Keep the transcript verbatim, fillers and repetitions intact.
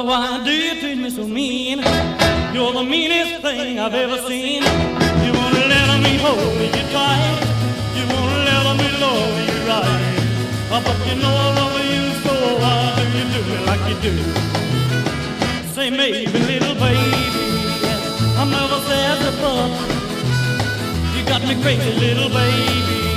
Well, why do you treat me so mean? You're the meanest thing I've ever seen. You won't let me hold you tight. You won't let me love you right. Oh, but you know I love you, so why do you do me like you do? Say maybe, little baby, I'm never sad to fuck. You got me crazy, little baby.